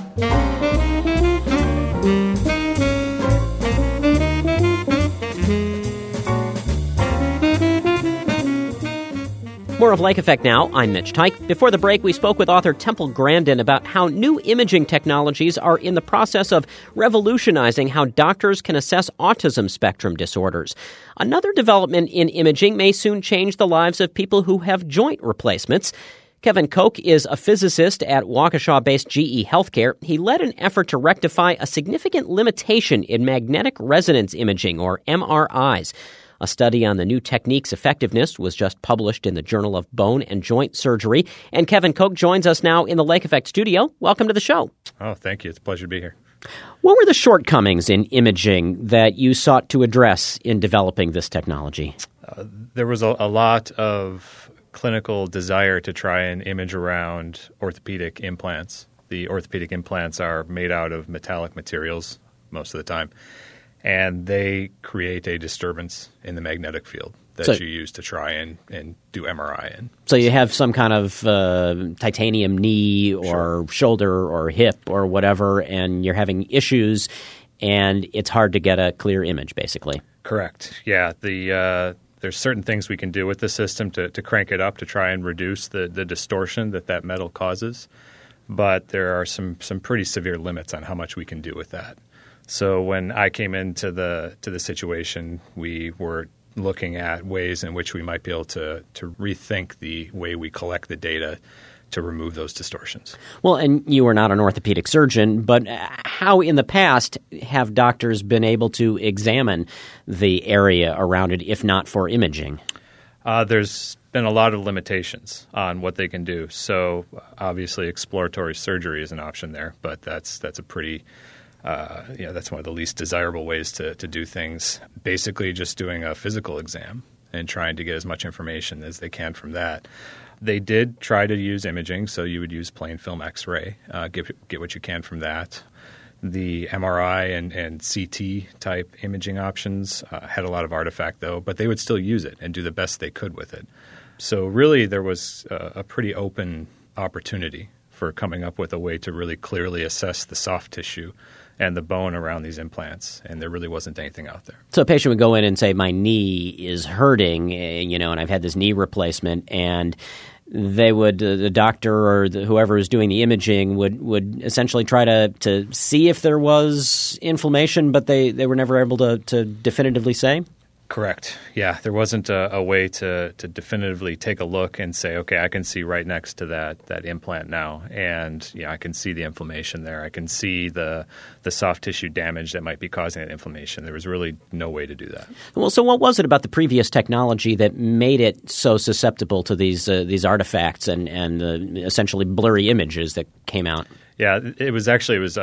More of Lake Effect now. I'm Mitch Tyke. Before the break, we spoke with author Temple Grandin about how new imaging technologies are in the process of revolutionizing how doctors can assess autism spectrum disorders. Another development in imaging may soon change the lives of people who have joint replacements. Kevin Koch is a physicist at Waukesha-based GE Healthcare. He led an effort to rectify a significant limitation in magnetic resonance imaging, or MRIs. A study on the new technique's effectiveness was just published in the Journal of Bone and Joint Surgery. And Kevin Koch joins us now in the Lake Effect studio. Welcome to the show. Oh, thank you. It's a pleasure to be here. What were the shortcomings in imaging that you sought to address in developing this technology? There was a lot of clinical desire to try and image around orthopedic implants. The orthopedic implants are made out of metallic materials most of the time, and they create a disturbance in the magnetic field that you use to try and do MRI in. So you have some kind of titanium knee or shoulder or hip or whatever, and you're having issues, and it's hard to get a clear image, basically. Correct. Yeah. There's certain things we can do with the system to crank it up to try and reduce the distortion that metal causes, but there are some pretty severe limits on how much we can do with that. So when I came into the situation, we were looking at ways in which we might be able to rethink the way we collect the data to remove those distortions. Well, and you are not an orthopedic surgeon, but how in the past have doctors been able to examine the area around it, if not for imaging? There's been a lot of limitations on what they can do. So obviously exploratory surgery is an option there, but that's a pretty that's one of the least desirable ways to do things. Basically just doing a physical exam and trying to get as much information as they can from that. They did try to use imaging, so you would use plain film X-ray, get what you can from that. The MRI and CT type imaging options had a lot of artifact, though, but they would still use it and do the best they could with it. So really there was a pretty open opportunity for coming up with a way to really clearly assess the soft tissue and the bone around these implants, and there really wasn't anything out there. So a patient would go in and say, my knee is hurting, and I've had this knee replacement, and they would, the doctor or whoever is doing the imaging would essentially try to see if there was inflammation, but they were never able to definitively say? Correct. Yeah, there wasn't a way to definitively take a look and say, okay, I can see right next to that implant now, and I can see the inflammation there. I can see the soft tissue damage that might be causing that inflammation. There was really no way to do that. Well, so what was it about the previous technology that made it so susceptible to these artifacts and essentially blurry images that came out? Yeah, it was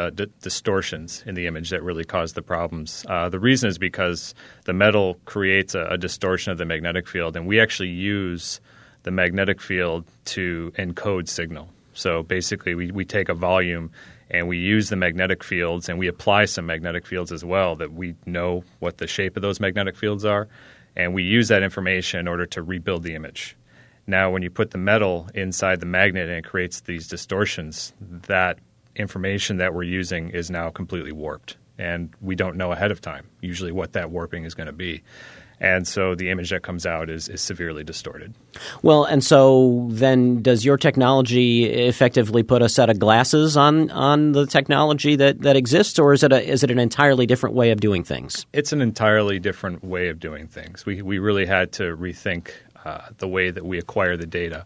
distortions in the image that really caused the problems. The reason is because the metal creates a distortion of the magnetic field, and we actually use the magnetic field to encode signal. So basically we take a volume and we use the magnetic fields, and we apply some magnetic fields as well that we know what the shape of those magnetic fields are, and we use that information in order to rebuild the image. Now, when you put the metal inside the magnet and it creates these distortions, that information that we're using is now completely warped, and we don't know ahead of time usually what that warping is going to be. And so the image that comes out is severely distorted. Well, and so then does your technology effectively put a set of glasses on the technology that exists, or is it an entirely different way of doing things? It's an entirely different way of doing things. We really had to rethink the way that we acquire the data.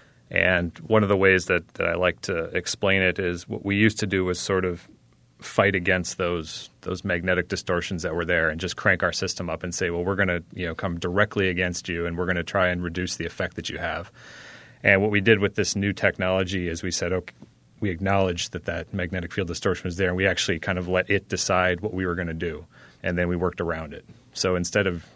And one of the ways that I like to explain it is what we used to do was sort of fight against those magnetic distortions that were there and just crank our system up and say, well, we're going to come directly against you, and we're going to try and reduce the effect that you have. And what we did with this new technology is we said, okay, we acknowledged that magnetic field distortion was there, and we actually kind of let it decide what we were going to do, and then we worked around it. So instead of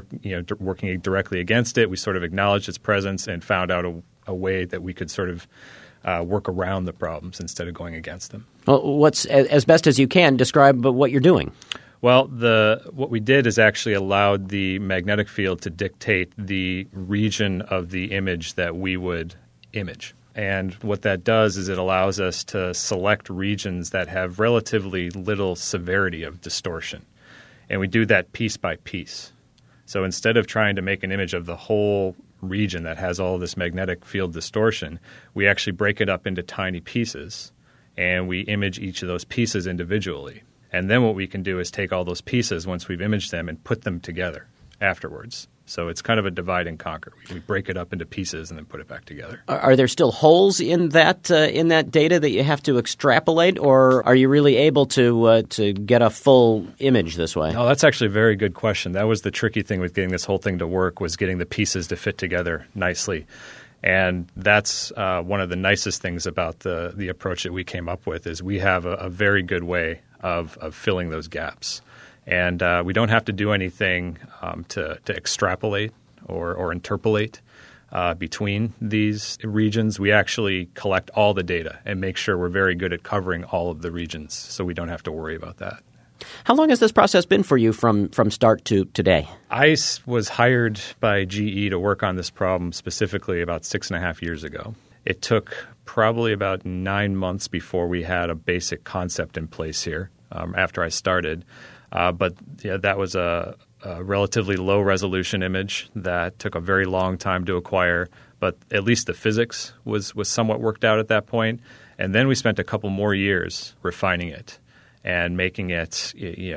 working directly against it, we sort of acknowledged its presence and found out a way that we could sort of work around the problems instead of going against them. Well, what's as best as you can describe what you're doing? Well, what we did is actually allowed the magnetic field to dictate the region of the image that we would image. And what that does is it allows us to select regions that have relatively little severity of distortion. And we do that piece by piece. So instead of trying to make an image of the whole region that has all this magnetic field distortion, we actually break it up into tiny pieces, and we image each of those pieces individually. And then what we can do is take all those pieces, once we've imaged them, and put them together afterwards. So it's kind of a divide and conquer. We break it up into pieces and then put it back together. Are there still holes in that data that you have to extrapolate, or are you really able to get a full image this way? Oh, that's actually a very good question. That was the tricky thing with getting this whole thing to work, was getting the pieces to fit together nicely. And that's one of the nicest things about the approach that we came up with, is we have a very good way of filling those gaps. And we don't have to do anything to extrapolate or interpolate between these regions. We actually collect all the data and make sure we're very good at covering all of the regions, so we don't have to worry about that. How long has this process been for you from start to today? I was hired by GE to work on this problem specifically about 6.5 years ago. It took probably about 9 months before we had a basic concept in place here after I started. But that was a relatively low-resolution image that took a very long time to acquire, but at least the physics was somewhat worked out at that point. And then we spent a couple more years refining it and making it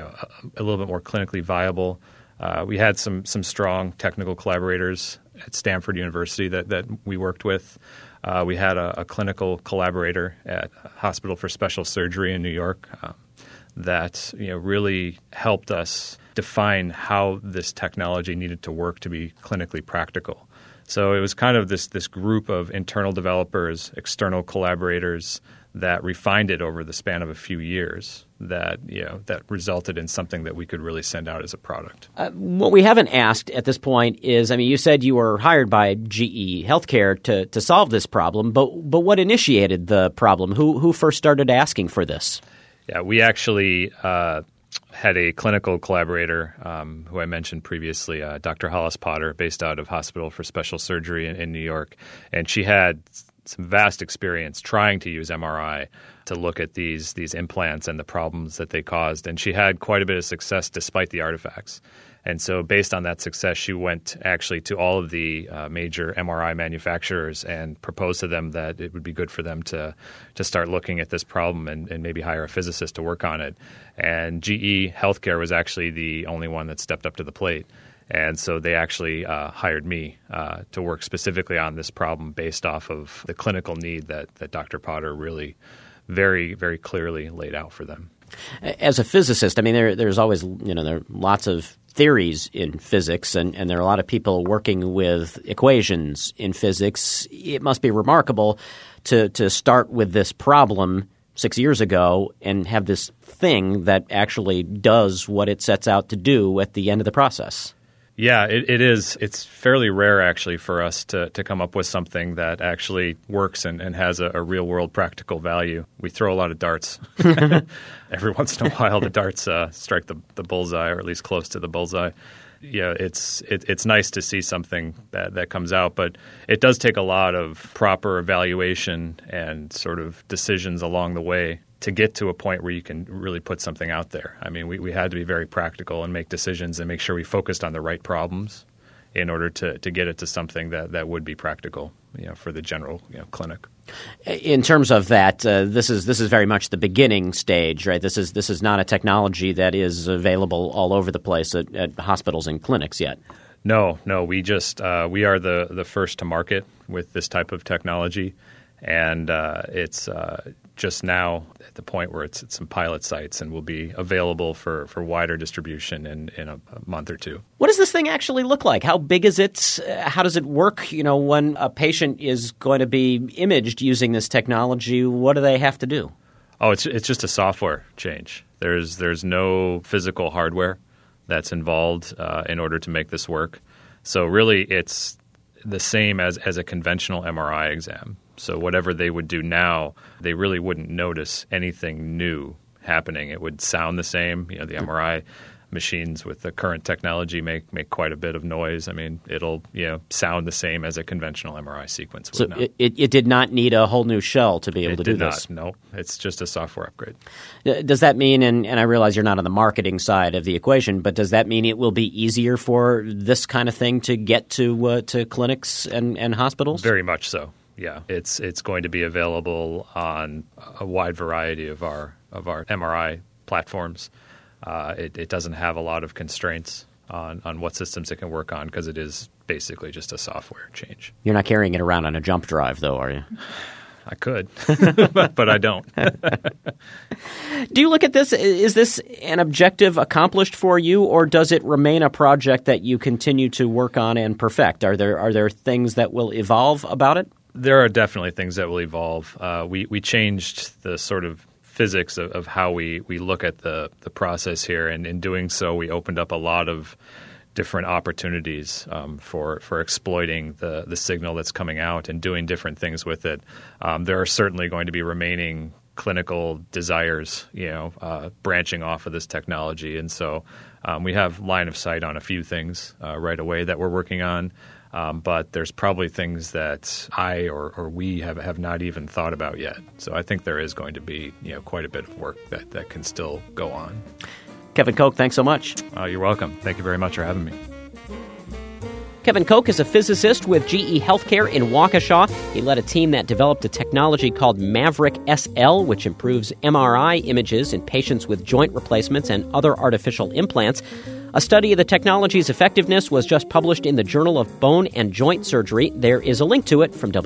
a little bit more clinically viable. We had some strong technical collaborators at Stanford University that we worked with. We had a clinical collaborator at Hospital for Special Surgery in New York that really helped us define how this technology needed to work to be clinically practical. So it was kind of this group of internal developers, external collaborators that refined it over the span of a few years that resulted in something that we could really send out as a product. What we haven't asked at this point is, you said you were hired by GE Healthcare to solve this problem, but what initiated the problem? Who first started asking for this? Yeah, we actually had a clinical collaborator who I mentioned previously, Dr. Hollis Potter, based out of Hospital for Special Surgery in New York. And she had some vast experience trying to use MRI to look at these implants and the problems that they caused. And she had quite a bit of success despite the artifacts. And so based on that success, she went actually to all of the major MRI manufacturers and proposed to them that it would be good for them to start looking at this problem and maybe hire a physicist to work on it. And GE Healthcare was actually the only one that stepped up to the plate. And so they actually hired me to work specifically on this problem based off of the clinical need that Dr. Potter really very, very clearly laid out for them. As a physicist, there's always, there are lots of theories in physics, and there are a lot of people working with equations in physics. It must be remarkable to start with this problem 6 years ago and have this thing that actually does what it sets out to do at the end of the process. Yeah, it is. It's fairly rare, actually, for us to come up with something that actually works and has a real-world practical value. We throw a lot of darts. Every once in a while, the darts strike the bullseye, or at least close to the bullseye. Yeah, it's nice to see something that comes out, but it does take a lot of proper evaluation and sort of decisions along the way to get to a point where you can really put something out there. We had to be very practical and make decisions and make sure we focused on the right problems in order to get it to something that would be practical, for the general clinic. In terms of that, this is very much the beginning stage, right? This is not a technology that is available all over the place at hospitals and clinics yet. No, we just we are the first to market with this type of technology, and it's just now at the point where it's at some pilot sites and will be available for wider distribution in a month or two. What does this thing actually look like? How big is it? How does it work? When a patient is going to be imaged using this technology, what do they have to do? Oh, it's just a software change. There's no physical hardware that's involved in order to make this work. So really it's the same as a conventional MRI exam. So whatever they would do now, they really wouldn't notice anything new happening. It would sound the same. The MRI machines with the current technology make quite a bit of noise. I mean, it'll sound the same as a conventional MRI sequence would. So it did not need a whole new shell to be able to do this? It did not. No, it's just a software upgrade. Does that mean, and I realize you're not on the marketing side of the equation, but does that mean it will be easier for this kind of thing to get to clinics and hospitals? Very much so. Yeah, it's going to be available on a wide variety of our MRI platforms. It doesn't have a lot of constraints on what systems it can work on because it is basically just a software change. You're not carrying it around on a jump drive, though, are you? I could, but I don't. Do you look at this? Is this an objective accomplished for you, or does it remain a project that you continue to work on and perfect? Are there things that will evolve about it? There are definitely things that will evolve. We changed the sort of physics of how we look at the process here, and in doing so, we opened up a lot of different opportunities for exploiting the signal that's coming out and doing different things with it. There are certainly going to be remaining clinical desires, branching off of this technology, and so we have line of sight on a few things right away that we're working on. But there's probably things that I or we have not even thought about yet. So I think there is going to be quite a bit of work that can still go on. Kevin Koch, thanks so much. You're welcome. Thank you very much for having me. Kevin Koch is a physicist with GE Healthcare in Waukesha. He led a team that developed a technology called Maverick SL, which improves MRI images in patients with joint replacements and other artificial implants. A study of the technology's effectiveness was just published in the Journal of Bone and Joint Surgery. There is a link to it from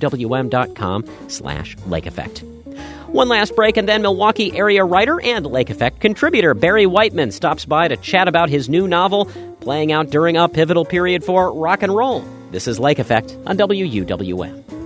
wuwm.com/Lake Effect. One last break, and then Milwaukee area writer and Lake Effect contributor Barry Whiteman stops by to chat about his new novel, playing out during a pivotal period for rock and roll. This is Lake Effect on WUWM.